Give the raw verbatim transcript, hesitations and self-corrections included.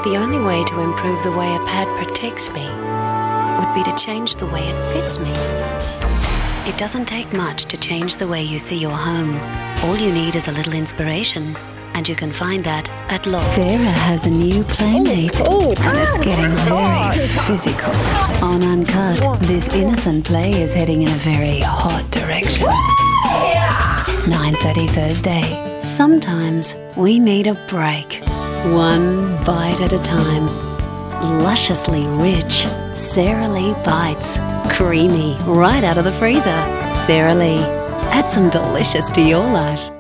The only way to improve the way a pad protects me would be to change the way it fits me. It doesn't take much to change the way you see your home. All you need is a little inspiration, and you can find that at Loft. Sarah has a new playmate, and it's getting very physical. On Uncut, this innocent play is heading in a very hot direction. nine thirty Thursday. Sometimes we need a break. One bite at a time. Lusciously rich Sara Lee bites. Creamy right out of the freezer. Sara Lee. Add some delicious to your life.